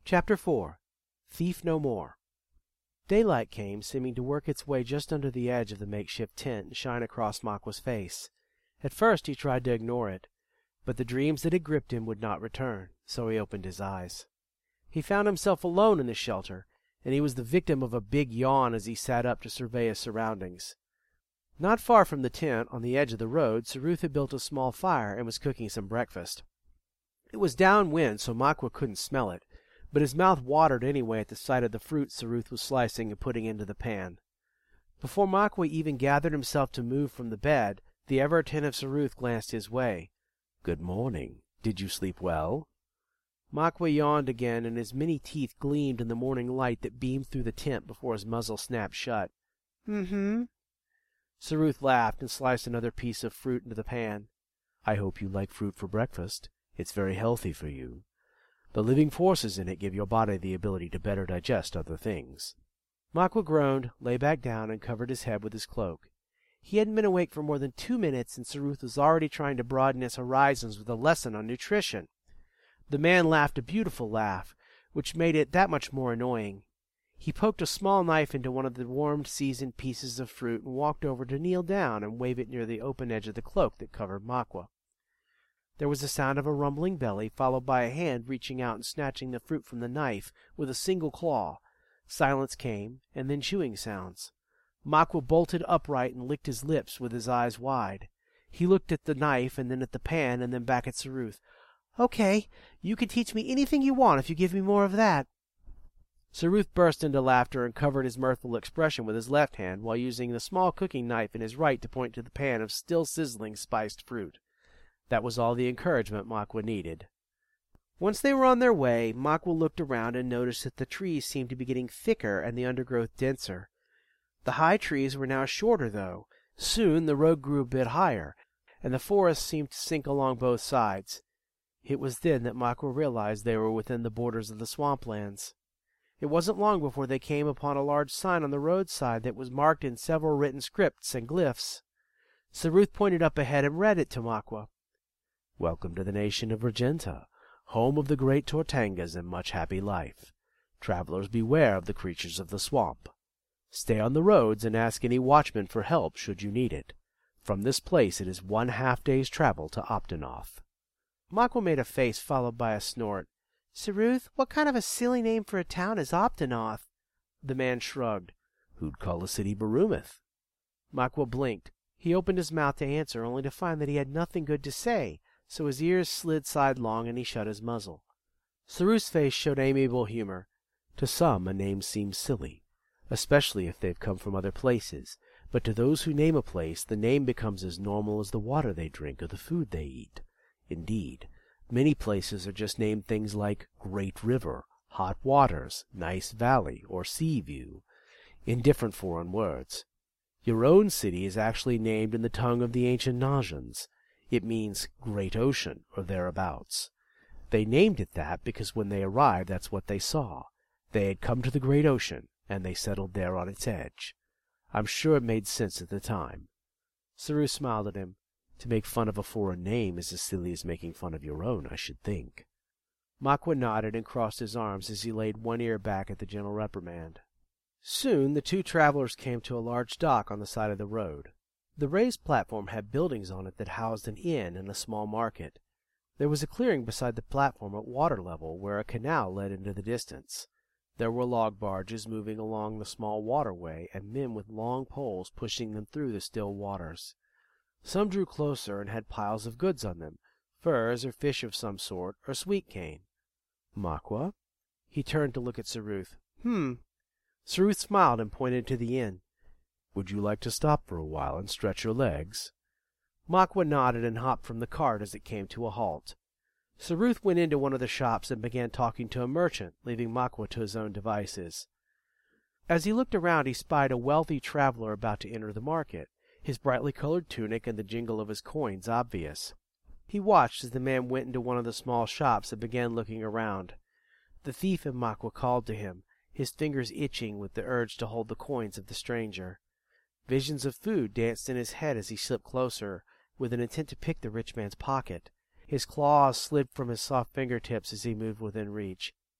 Chapter 4. Thief No More. Daylight came, seeming to work its way just under the edge of the makeshift tent and shine across Makwa's face. At first he tried to ignore it, but the dreams that had gripped him would not return, so he opened his eyes. He found himself alone in the shelter, and he was the victim of a big yawn as he sat up to survey his surroundings. Not far from the tent, on the edge of the road, Saruth had built a small fire and was cooking some breakfast. It was downwind, so Makwa couldn't smell it, but his mouth watered anyway at the sight of the fruit Saruth was slicing and putting into the pan. Before Makwa even gathered himself to move from the bed, the ever-attentive Saruth glanced his way. "Good morning. Did you sleep well?" Makwa yawned again, and his many teeth gleamed in the morning light that beamed through the tent before his muzzle snapped shut. "Mm-hmm." Saruth laughed and sliced another piece of fruit into the pan. "I hope you like fruit for breakfast. It's very healthy for you. The living forces in it give your body the ability to better digest other things." Makwa groaned, lay back down, and covered his head with his cloak. He hadn't been awake for more than 2 minutes, and Saruth was already trying to broaden his horizons with a lesson on nutrition. The man laughed a beautiful laugh, which made it that much more annoying. He poked a small knife into one of the warmed, seasoned pieces of fruit and walked over to kneel down and wave it near the open edge of the cloak that covered Makwa. There was the sound of a rumbling belly, followed by a hand reaching out and snatching the fruit from the knife with a single claw. Silence came, and then chewing sounds. Makwa bolted upright and licked his lips with his eyes wide. He looked at the knife, and then at the pan, and then back at Saruth. "Okay, you can teach me anything you want if you give me more of that." Saruth burst into laughter and covered his mirthful expression with his left hand, while using the small cooking knife in his right to point to the pan of still sizzling spiced fruit. That was all the encouragement Makwa needed. Once they were on their way, Makwa looked around and noticed that the trees seemed to be getting thicker and the undergrowth denser. The high trees were now shorter, though. Soon the road grew a bit higher, and the forest seemed to sink along both sides. It was then that Makwa realized they were within the borders of the swamplands. It wasn't long before they came upon a large sign on the roadside that was marked in several written scripts and glyphs. Saruth pointed up ahead and read it to Makwa. "Welcome to the nation of Regenta, home of the great Tortangas and much happy life. Travelers beware of the creatures of the swamp. Stay on the roads and ask any watchman for help should you need it. From this place it is 1/2 day's travel to Optinoth." Makwa made a face followed by a snort. "Saruth, what kind of a silly name for a town is Optinoth?" The man shrugged. "Who'd call the city Barumath?" Makwa blinked. He opened his mouth to answer, only to find that he had nothing good to say, so his ears slid sidelong and he shut his muzzle. Saruth's face showed amiable humor. "To some a name seems silly, especially if they've come from other places, but to those who name a place, the name becomes as normal as the water they drink or the food they eat. Indeed, many places are just named things like Great River, Hot Waters, Nice Valley, or Sea View, in different foreign words. Your own city is actually named in the tongue of the ancient Najans. It means Great Ocean, or thereabouts. They named it that because when they arrived that's what they saw. They had come to the Great Ocean, and they settled there on its edge. I'm sure it made sense at the time." Saruth smiled at him. "To make fun of a foreign name is as silly as making fun of your own, I should think." Makwa nodded and crossed his arms as he laid one ear back at the gentle reprimand. Soon the two travelers came to a large dock on the side of the road. The raised platform had buildings on it that housed an inn and a small market. There was a clearing beside the platform at water level where a canal led into the distance. There were log barges moving along the small waterway and men with long poles pushing them through the still waters. Some drew closer and had piles of goods on them, furs or fish of some sort, or sweet cane. "Makwa?" He turned to look at Saruth. Saruth smiled and pointed to the inn. "Would you like to stop for a while and stretch your legs?" Makwa nodded and hopped from the cart as it came to a halt. Saruth went into one of the shops and began talking to a merchant, leaving Makwa to his own devices. As he looked around, he spied a wealthy traveler about to enter the market, his brightly colored tunic and the jingle of his coins obvious. He watched as the man went into one of the small shops and began looking around. The thief in Makwa called to him, his fingers itching with the urge to hold the coins of the stranger. Visions of food danced in his head as he slipped closer, with an intent to pick the rich man's pocket. His claws slid from his soft fingertips as he moved within reach.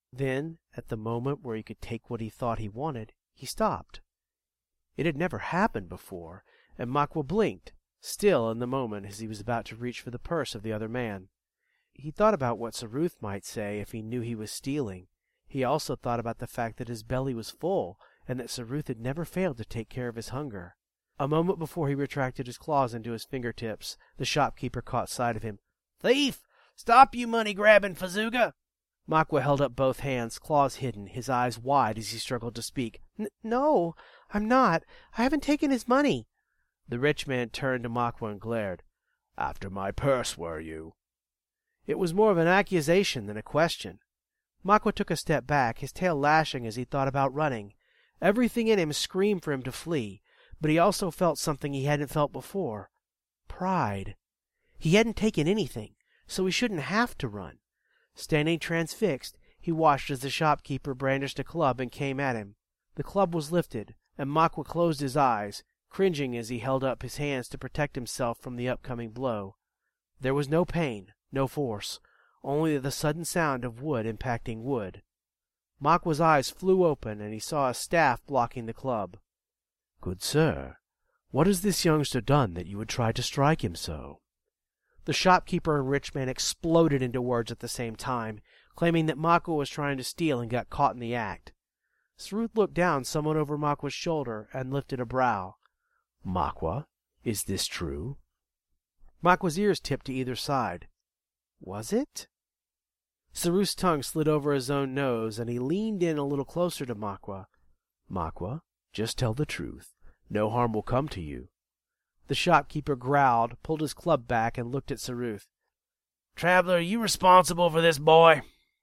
Then, at the moment where he could take what he thought he wanted, he stopped. It had never happened before, and Makwa blinked, still in the moment as he was about to reach for the purse of the other man. He thought about what Saruth might say if he knew he was stealing. He also thought about the fact that his belly was full, and that Saruth had never failed to take care of his hunger. A moment before he retracted his claws into his fingertips, the shopkeeper caught sight of him. "Thief! Stop, you money-grabbing Fazuga!" Makwa held up both hands, claws hidden, his eyes wide as he struggled to speak. No, I'm not. I haven't taken his money." The rich man turned to Makwa and glared. "After my purse, were you?" It was more of an accusation than a question. Makwa took a step back, his tail lashing as he thought about running. Everything in him screamed for him to flee, but he also felt something he hadn't felt before. Pride. He hadn't taken anything, so he shouldn't have to run. Standing transfixed, he watched as the shopkeeper brandished a club and came at him. The club was lifted, and Makwa closed his eyes, cringing as he held up his hands to protect himself from the upcoming blow. There was no pain, no force, only the sudden sound of wood impacting wood. Makwa's eyes flew open, and he saw a staff blocking the club. "Good sir, what has this youngster done that you would try to strike him so?" The shopkeeper and rich man exploded into words at the same time, claiming that Makwa was trying to steal and got caught in the act. Saruth looked down somewhat over Makwa's shoulder and lifted a brow. "Makwa, is this true?" Makwa's ears tipped to either side. Was it? Saruth's tongue slid over his own nose, and he leaned in a little closer to Makwa. "Makwa, just tell the truth. No harm will come to you." The shopkeeper growled, pulled his club back, and looked at Saruth. "Traveler, are you responsible for this boy?"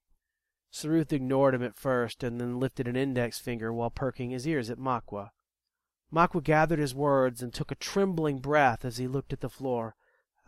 Saruth ignored him at first, and then lifted an index finger while perking his ears at Makwa. Makwa gathered his words and took a trembling breath as he looked at the floor.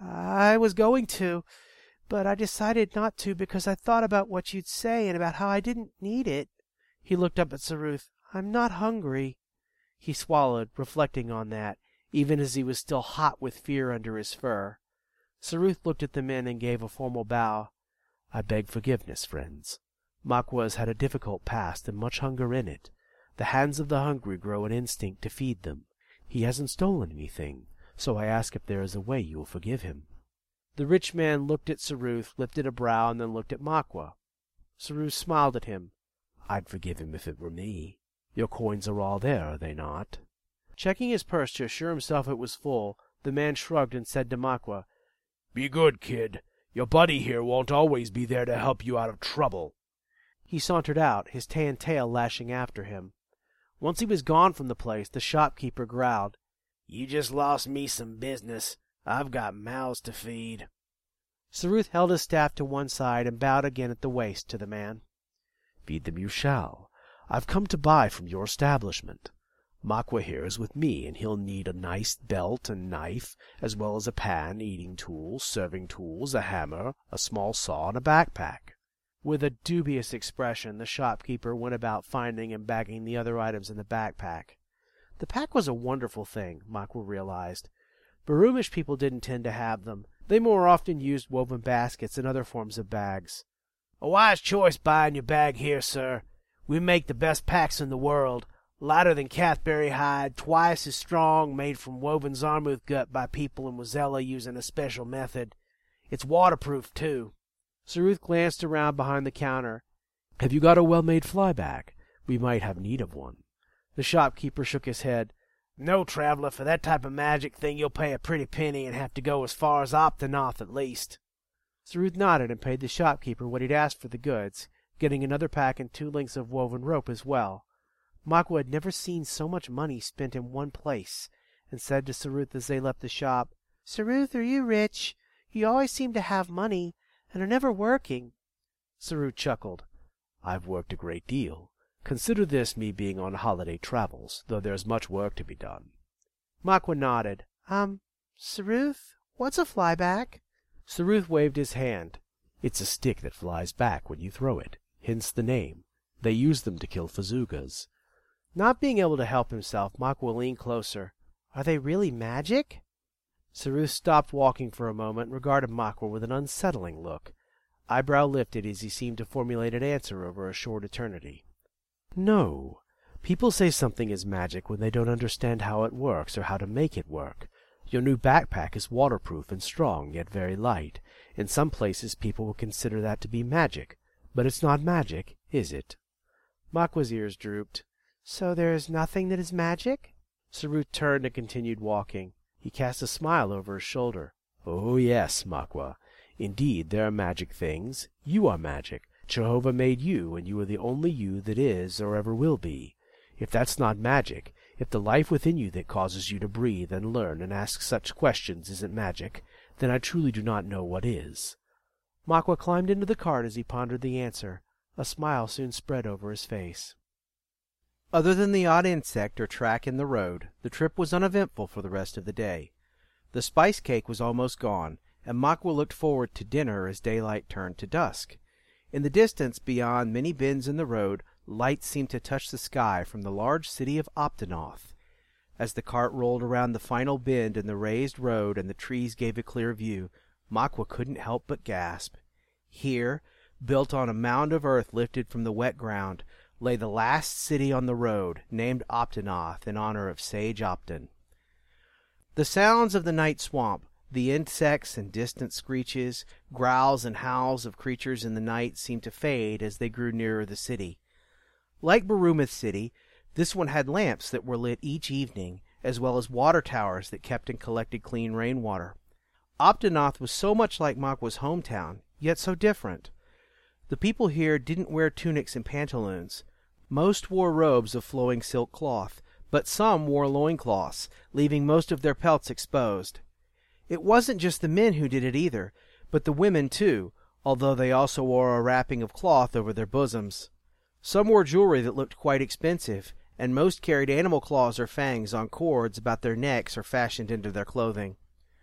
"I was going to, but I decided not to because I thought about what you'd say and about how I didn't need it." He looked up at Saruth. "I'm not hungry." He swallowed, reflecting on that, even as he was still hot with fear under his fur. Saruth looked at the men and gave a formal bow. "I beg forgiveness, friends. Makwa has had a difficult past and much hunger in it. The hands of the hungry grow an instinct to feed them. He hasn't stolen anything, so I ask if there is a way you will forgive him." The rich man looked at Saruth, lifted a brow, and then looked at Makwa. Saruth smiled at him. "I'd forgive him if it were me. Your coins are all there, are they not?" Checking his purse to assure himself it was full, the man shrugged and said to Makwa, "Be good, kid. Your buddy here won't always be there to help you out of trouble." He sauntered out, his tan tail lashing after him. Once he was gone from the place, the shopkeeper growled, "You just lost me some business. I've got mouths to feed." Saruth held his staff to one side and bowed again at the waist to the man. "Feed them you shall. I've come to buy from your establishment. Makwa here is with me, and he'll need a nice belt and knife, as well as a pan, eating tools, serving tools, a hammer, a small saw, and a backpack." With a dubious expression, the shopkeeper went about finding and bagging the other items in the backpack. The pack was a wonderful thing, Makwa realized. Barumish people didn't tend to have them. They more often used woven baskets and other forms of bags. "A wise choice buying your bag here, sir. We make the best packs in the world. Lighter than Cathberry hide, twice as strong, made from woven Zarmuth gut by people in Wazella using a special method. It's waterproof, too." Saruth glanced around behind the counter. "Have you got a well-made flyback? We might have need of one." The shopkeeper shook his head. "No, traveler, for that type of magic thing you'll pay a pretty penny and have to go as far as Optanoth at least." Saruth nodded and paid the shopkeeper what he'd asked for the goods, getting another pack and 2 lengths of woven rope as well. Makwa had never seen so much money spent in one place, and said to Saruth as they left the shop, "Saruth, are you rich? You always seem to have money, and are never working." Saruth chuckled. "I've worked a great deal. Consider this me being on holiday travels, though there's much work to be done." Makwa nodded. Saruth, what's a flyback?" Saruth waved his hand. "It's a stick that flies back when you throw it, hence the name. They use them to kill Fazugas." Not being able to help himself, Makwa leaned closer. "Are they really magic?" Saruth stopped walking for a moment and regarded Makwa with an unsettling look. eyebrow lifted as he seemed to formulate an answer over a short eternity. No. People say something is magic when they don't understand how it works or how to make it work. Your new backpack is waterproof and strong, yet very light. In some places people will consider that to be magic. But it's not magic, is it? Makwa's ears drooped. So there is nothing that is magic? Sarut turned and continued walking. He cast a smile over his shoulder. Oh yes, Makwa. Indeed, there are magic things. You are magic. Jehovah made you, and you are the only you that is or ever will be. If that's not magic, if the life within you that causes you to breathe and learn and ask such questions isn't magic, then I truly do not know what is. Makwa climbed into the cart as he pondered the answer. A smile soon spread over his face. Other than the odd insect or track in the road, the trip was uneventful for the rest of the day. The spice cake was almost gone, and Makwa looked forward to dinner as daylight turned to dusk. In the distance, beyond many bends in the road, lights seemed to touch the sky from the large city of Optinoth. As the cart rolled around the final bend in the raised road and the trees gave a clear view, Makwa couldn't help but gasp. Here, built on a mound of earth lifted from the wet ground, lay the last city on the road, named Optinoth in honor of Sage Optin. The sounds of the night swamp, the insects and distant screeches, growls and howls of creatures in the night seemed to fade as they grew nearer the city. Like Barumath City, this one had lamps that were lit each evening, as well as water towers that kept and collected clean rainwater. Optinoth was so much like Makwa's hometown, yet so different. The people here didn't wear tunics and pantaloons. Most wore robes of flowing silk cloth, but some wore loincloths, leaving most of their pelts exposed. It wasn't just the men who did it either, but the women too, although they also wore a wrapping of cloth over their bosoms. Some wore jewelry that looked quite expensive, and most carried animal claws or fangs on cords about their necks or fashioned into their clothing.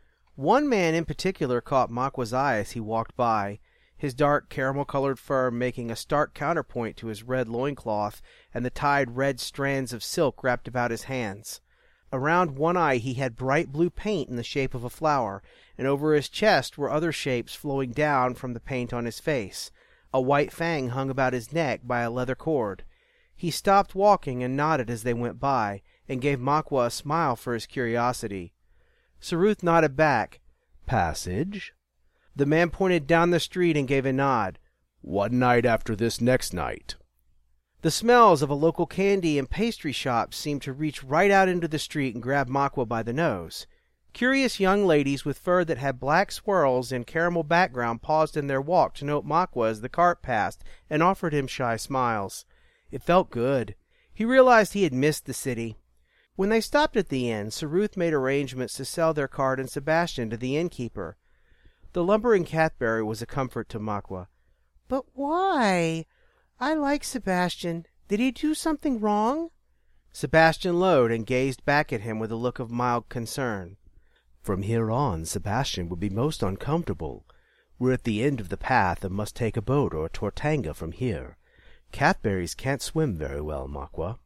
One man in particular caught Makwa's eye as he walked by, his dark caramel-colored fur making a stark counterpoint to his red loincloth and the tied red strands of silk wrapped about his hands. Around one eye he had bright blue paint in the shape of a flower, and over his chest were other shapes flowing down from the paint on his face. A white fang hung about his neck by a leather cord. He stopped walking and nodded as they went by, and gave Makwa a smile for his curiosity. Sarut nodded back. "Passage?" The man pointed down the street and gave a nod. "One night after this next night." The smells of a local candy and pastry shop seemed to reach right out into the street and grab Makwa by the nose. Curious young ladies with fur that had black swirls and caramel background paused in their walk to note Makwa as the cart passed and offered him shy smiles. It felt good. He realized he had missed the city. When they stopped at the inn, Sarut made arrangements to sell their cart and Sebastian to the innkeeper. The lumbering Cathberry was a comfort to Makwa. "But why? I like Sebastian. Did he do something wrong?" Sebastian lowed and gazed back at him with a look of mild concern. "From here on, Sebastian would be most uncomfortable. We're at the end of the path and must take a boat or a tortanga from here. Cathberries can't swim very well, Makwa."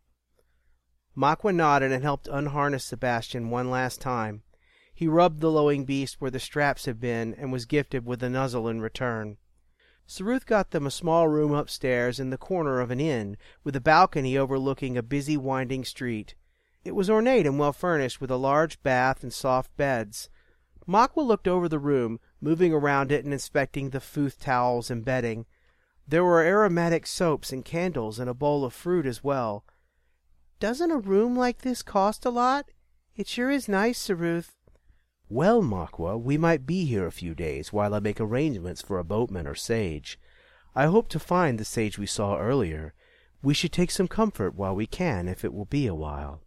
Makwa nodded and helped unharness Sebastian one last time. He rubbed the lowing beast where the straps had been and was gifted with a nuzzle in return. Sarut got them a small room upstairs in the corner of an inn, with a balcony overlooking a busy winding street. It was ornate and well furnished, with a large bath and soft beds. Makwa looked over the room, moving around it and inspecting the footh towels and bedding. There were aromatic soaps and candles and a bowl of fruit as well. "Doesn't a room like this cost a lot? It sure is nice, Sarut." "Well, Makwa, we might be here a few days while I make arrangements for a boatman or sage. I hope to find the sage we saw earlier. We should take some comfort while we can, if it will be a while."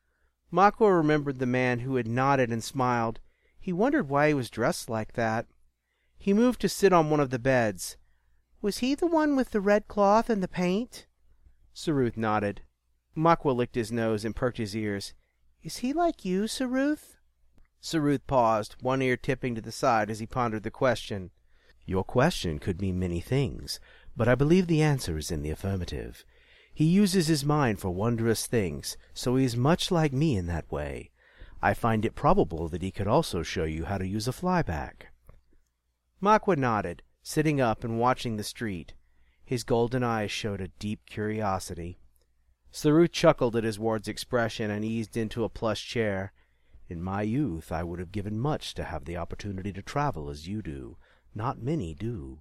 Makwa remembered the man who had nodded and smiled. He wondered why he was dressed like that. He moved to sit on one of the beds. "Was he the one with the red cloth and the paint?" Sarut nodded. Makwa licked his nose and perked his ears. "Is he like you, Sarut?" Sarut paused, one ear tipping to the side as he pondered the question. "Your question could mean many things, but I believe the answer is in the affirmative. He uses his mind for wondrous things, so he is much like me in that way. I find it probable that he could also show you how to use a flyback." Makwa nodded. sitting up and watching the street. His golden eyes showed a deep curiosity. Sarooth chuckled at his ward's expression and eased into a plush chair. "In my youth I would have given much to have the opportunity to travel as you do. Not many do."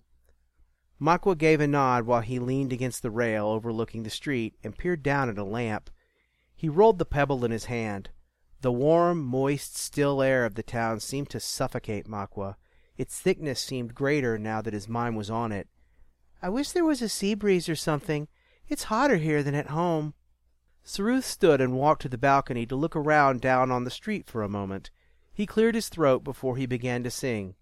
Makwa gave a nod while he leaned against the rail overlooking the street and peered down at a lamp. He rolled the pebble in his hand. The warm, moist, still air of the town seemed to suffocate Makwa. Its thickness seemed greater now that his mind was on it. "I wish there was a sea breeze or something. It's hotter here than at home." Sarooth stood and walked to the balcony to look around down on the street for a moment. He cleared his throat before he began to sing.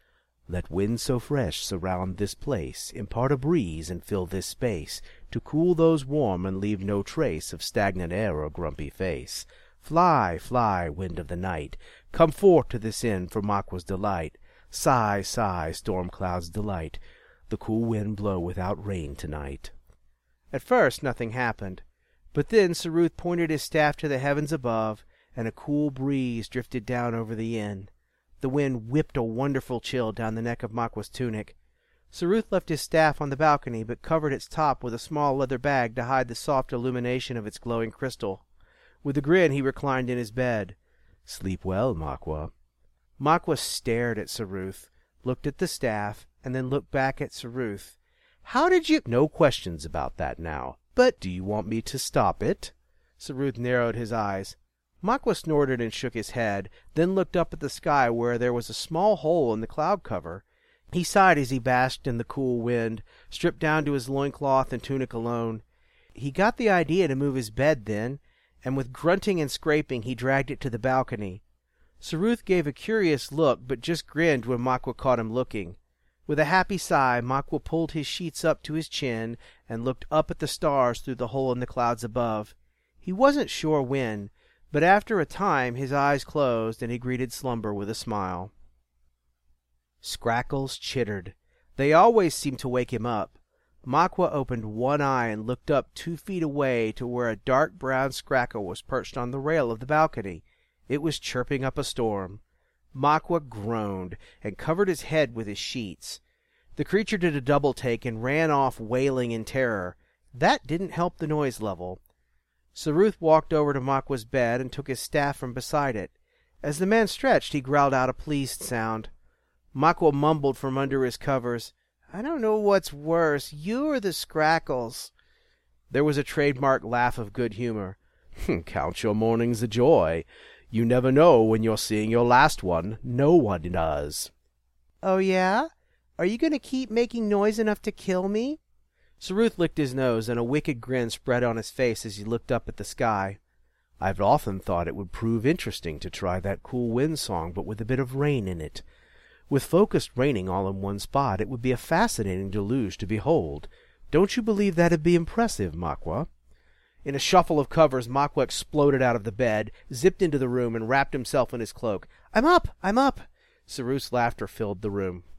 "Let winds so fresh surround this place, impart a breeze and fill this space, to cool those warm and leave no trace of stagnant air or grumpy face. Fly, fly, wind of the night, come forth to this inn for Makwa's delight. Sigh, sigh, storm clouds delight, the cool wind blow without rain tonight." At first nothing happened, but then Sarooth pointed his staff to the heavens above, and a cool breeze drifted down over the inn. The wind whipped a wonderful chill down the neck of Makwa's tunic. Sarooth left his staff on the balcony, but covered its top with a small leather bag to hide the soft illumination of its glowing crystal. With a grin he reclined in his bed. "Sleep well, Makwa." Makwa stared at Sarooth, looked at the staff, and then looked back at Sarooth. "How did you—" "No questions about that now. But do you want me to stop it?" Sarooth narrowed his eyes. Makwa snorted and shook his head, then looked up at the sky where there was a small hole in the cloud cover. He sighed as he basked in the cool wind, stripped down to his loincloth and tunic alone. He got the idea to move his bed then, and with grunting and scraping he dragged it to the balcony. Sarooth gave a curious look, but just grinned when Makwa caught him looking. With a happy sigh, Makwa pulled his sheets up to his chin and looked up at the stars through the hole in the clouds above. He wasn't sure when, but after a time his eyes closed and he greeted slumber with a smile. Scrackles chittered. They always seemed to wake him up. Makwa opened one eye and looked up 2 feet away to where a dark brown scrackle was perched on the rail of the balcony. It was chirping up a storm. Makwa groaned and covered his head with his sheets. The creature did a double take and ran off wailing in terror. That didn't help the noise level. Sarooth walked over to Makwa's bed and took his staff from beside it. As the man stretched, he growled out a pleased sound. Makwa mumbled from under his covers, "I don't know what's worse, you or the Scrackles." There was a trademark laugh of good humor. "Count your mornings a joy. You never know when you're seeing your last one. No one does." "Oh, yeah? Are you going to keep making noise enough to kill me?" Sarooth licked his nose, and a wicked grin spread on his face as he looked up at the sky. "I've often thought it would prove interesting to try that cool wind song, but with a bit of rain in it. With focused raining all in one spot, it would be a fascinating deluge to behold. Don't you believe that'd be impressive, Makwa?" In a shuffle of covers, Makwa exploded out of the bed, zipped into the room, and wrapped himself in his cloak. I'm up! I'm up!" Sarooth's laughter filled the room.